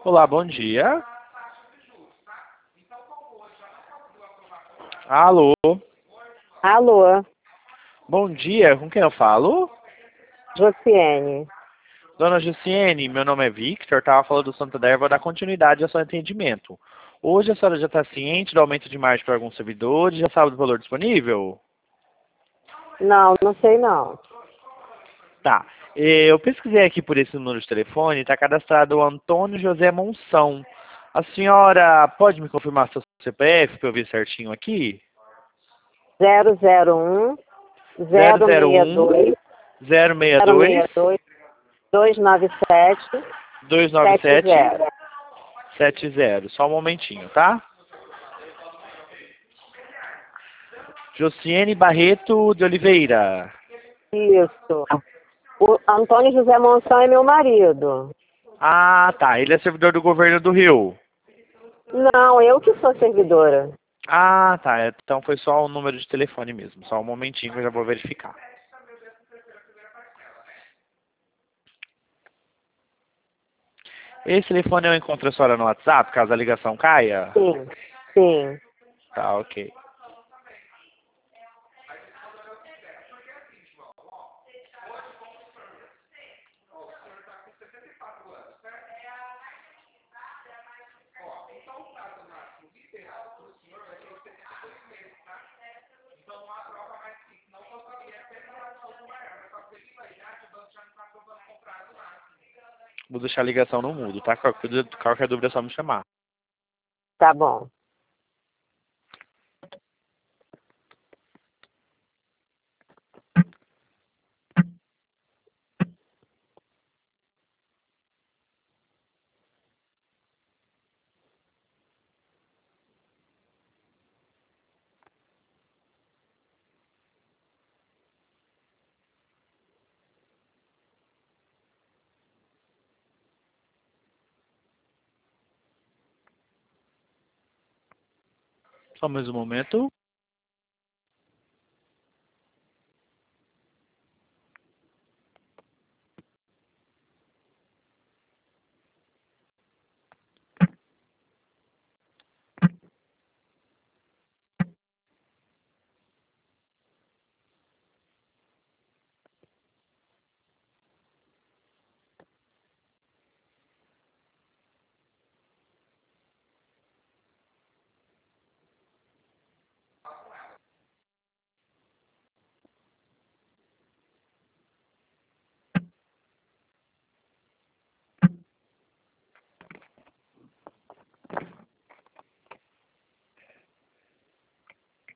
Olá, bom dia. Alô, Alô, bom dia, com quem eu falo? Josiane. Dona Jussiene, meu nome é Victor, estava falando do Santander, vou dar continuidade ao seu atendimento. Hoje a senhora já está ciente do aumento de margem para alguns servidores, já sabe do valor disponível? Não, não sei não. Tá, eu pesquisei aqui por esse número de telefone, está cadastrado o Antônio José Monção. A senhora pode me confirmar seu CPF para eu ver certinho aqui? 001 001 062 062 062 297 297 70. 70. Só um momentinho, tá? Josiane Barreto de Oliveira. Isso. O Antônio José Monção é meu marido. Ah, tá. Ele é servidor do governo do Rio. Não, eu que sou servidora. Ah, tá. Então foi só o número de telefone mesmo. Só um momentinho que eu já vou verificar. Esse telefone eu encontro a senhora no WhatsApp, caso a ligação caia? Sim, sim. Tá, ok. Vou deixar a ligação no mudo, tá? Qualquer dúvida é só me chamar. Tá bom. Só mais um momento.